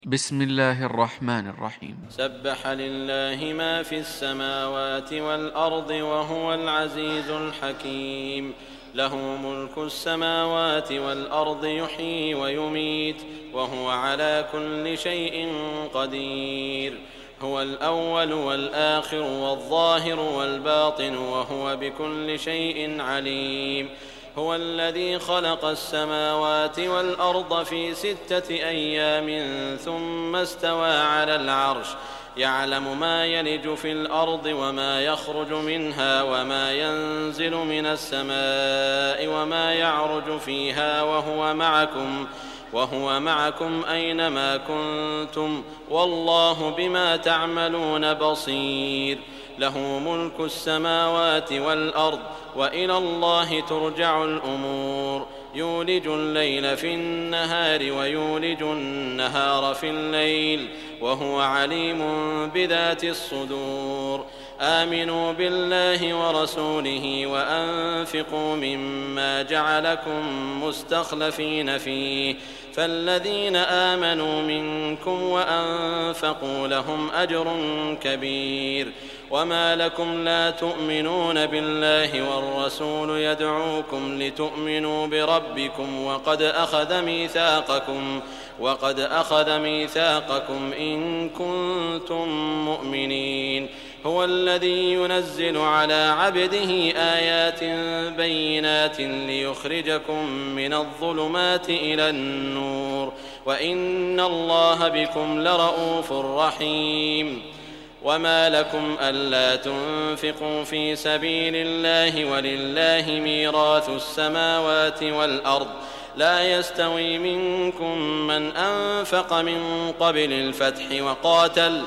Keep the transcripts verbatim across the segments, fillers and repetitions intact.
بسم الله الرحمن الرحيم. سبح لله ما في السماوات والأرض وهو العزيز الحكيم. له ملك السماوات والأرض يحيي ويميت وهو على كل شيء قدير. هو الأول والآخر والظاهر والباطن وهو بكل شيء عليم. هو الذي خلق السماوات والأرض في ستة أيام ثم استوى على العرش يعلم ما يلج في الأرض وما يخرج منها وما ينزل من السماء وما يعرج فيها وهو معكم وهو معكم أينما كنتم والله بما تعملون بصير. له ملك السماوات والأرض وإلى الله ترجع الأمور. يولج الليل في النهار ويولج النهار في الليل وهو عليم بذات الصدور. آمنوا بالله ورسوله وأنفقوا مما جعلكم مستخلفين فيه فالذين آمنوا منكم وأنفقوا لهم أجر كبير. وما لكم لا تؤمنون بالله والرسول يدعوكم لتؤمنوا بربكم وقد أخذ ميثاقكم وقد أخذ ميثاقكم إن كنتم مؤمنين. هو الذي ينزل على عبده آيات بينات ليخرجكم من الظلمات إلى النور وإن الله بكم لرءوف رحيم. وما لكم ألا تنفقوا في سبيل الله ولله ميراث السماوات والأرض لا يستوي منكم من أنفق من قبل الفتح وقاتل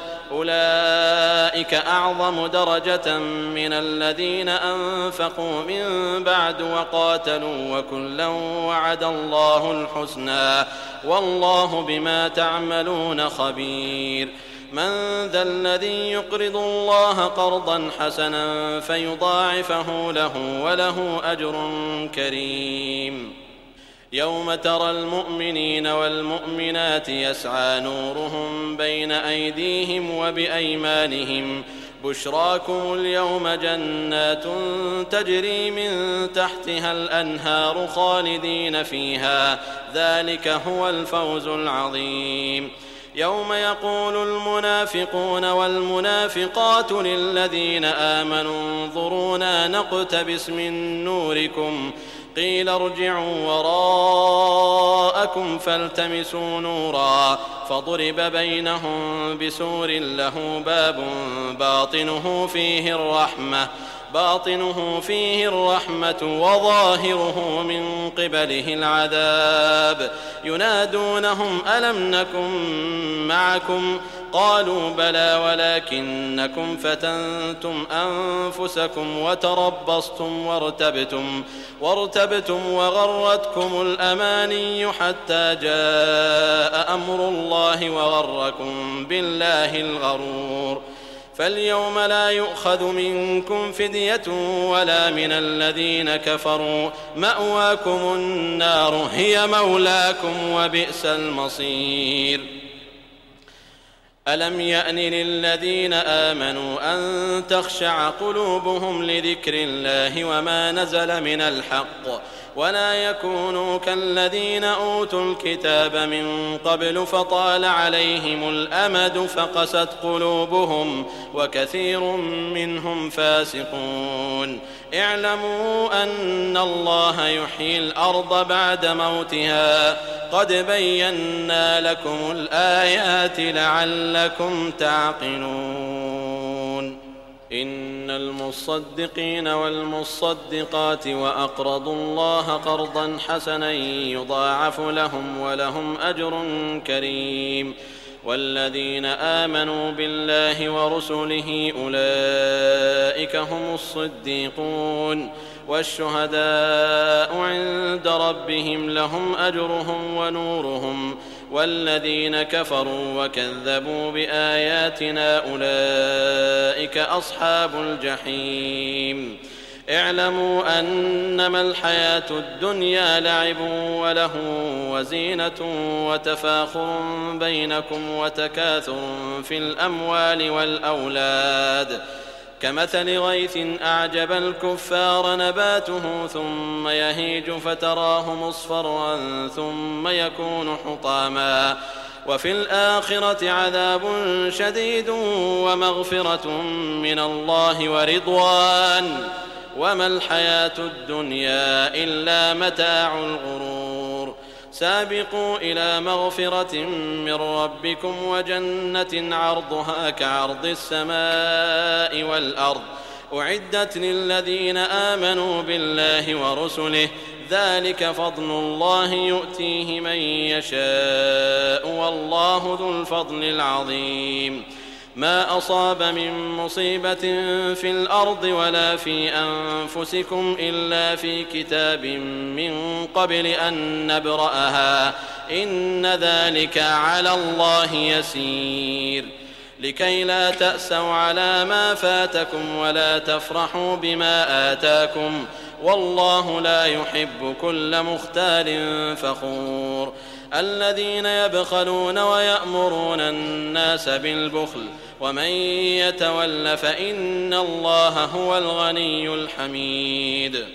أولئك أعظم درجة من الذين أنفقوا من بعد وقاتلوا وكلا وعد الله الحسنى والله بما تعملون خبير. من ذا الذي يقرض الله قرضا حسنا فيضاعفه له وله أجر كريم. يوم ترى المؤمنين والمؤمنات يسعى نورهم بين أيديهم وبأيمانهم بشراكم اليوم جنات تجري من تحتها الأنهار خالدين فيها ذلك هو الفوز العظيم. يوم يقول المنافقون والمنافقات للذين آمنوا انظرونا نقتبس من نوركم قيل ارجعوا وراءكم فالتمسوا نورا فضرب بينهم بسور له باب باطنه فيه الرحمة باطنه فيه الرحمة وظاهره من قبله العذاب. ينادونهم ألم نكن معكم قالوا بلى ولكنكم فتنتم أنفسكم وتربصتم وارتبتم وارتبتم وغرتكم الأماني حتى جاء أمر الله وغركم بالله الغرور. فاليوم لا يؤخذ منكم فدية ولا من الذين كفروا مأواكم النار هي مولاكم وبئس المصير. ألم يأن للذين آمنوا أن تخشع قلوبهم لذكر الله وما نزل من الحق ولا يكونوا كالذين أوتوا الكتاب من قبل فطال عليهم الأمد فقست قلوبهم وكثير منهم فاسقون. اعلموا أن الله يحيي الأرض بعد موتها قد بينا لكم الآيات لعلكم تعقلون. إن المصدقين والمصدقات وأقرضوا الله قرضا حسنا يضاعف لهم ولهم أجر كريم. والذين آمنوا بالله ورسله أولئك هم الصديقون والشهداء عند ربهم لهم أجرهم ونورهم. والذين كفروا وكذبوا بآياتنا أولئك أصحاب الجحيم. اعلموا أنما الحياة الدنيا لعب وله وزينة وتفاخر بينكم وتكاثر في الأموال والأولاد كمثل غيث أعجب الكفار نباته ثم يهيج فتراه مصفرا ثم يكون حطاما وفي الآخرة عذاب شديد ومغفرة من الله ورضوان وما الحياة الدنيا إلا متاع الغرور سابقوا إلى مغفرة من ربكم وجنة عرضها كعرض السماء والأرض أعدت للذين آمنوا بالله ورسله ذلك فضل الله يؤتيه من يشاء والله ذو الفضل العظيم ما أصاب من مصيبة في الأرض ولا في أنفسكم إلا في كتاب من قبل أن نبرأها إن ذلك على الله يسير لكي لا تأسوا على ما فاتكم ولا تفرحوا بما آتاكم والله لا يحب كل مختال فخور الذين يبخلون ويأمرون الناس بالبخل ومن يتول فإن الله هو الغني الحميد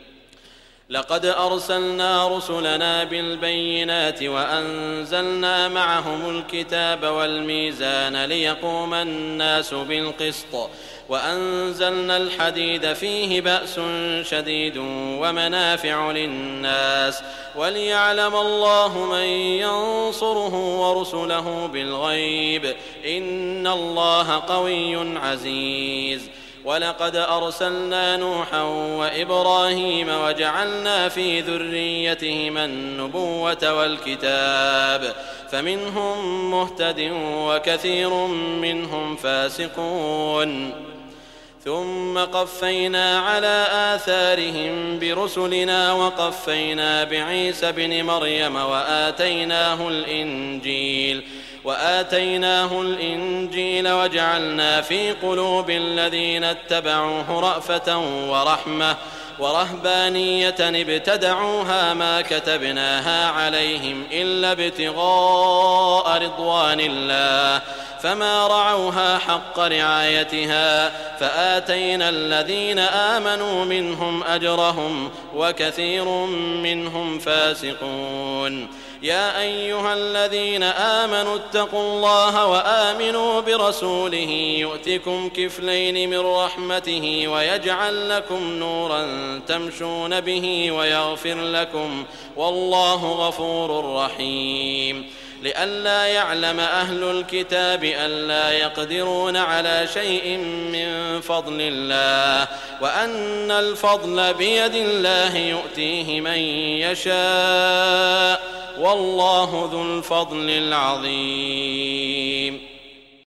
لقد أرسلنا رسلنا بالبينات وأنزلنا معهم الكتاب والميزان ليقوم الناس بالقسط وأنزلنا الحديد فيه بأس شديد ومنافع للناس وليعلم الله من ينصره ورسله بالغيب إن الله قوي عزيز ولقد أرسلنا نوحا وإبراهيم وجعلنا في ذريتهما النبوة والكتاب فمنهم مهتد وكثير منهم فاسقون ثم قفينا على آثارهم برسلنا وقفينا بعيسى ابن مريم وآتيناه الإنجيل وآتيناه الإنجيل وجعلنا في قلوب الذين اتبعوه رأفة ورحمة ورهبانية ابتدعوها ما كتبناها عليهم إلا ابتغاء رضوان الله فما رعوها حق رعايتها فآتينا الذين آمنوا منهم أجرهم وكثير منهم فاسقون يا أيها الذين آمنوا اتقوا الله وآمنوا برسوله يؤتكم كفلين من رحمته ويجعل لكم نورا تمشون به ويغفر لكم والله غفور رحيم لئلا يعلم أهل الكتاب ألا يقدرون على شيء من فضل الله وأن الفضل بيد الله يؤتيه من يشاء والله ذو الفضل العظيم